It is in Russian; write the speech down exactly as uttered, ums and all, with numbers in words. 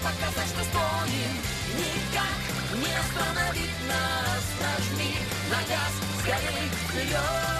показать, что стонем. Никак не остановить нас. Нажми на газ, скорей вперед.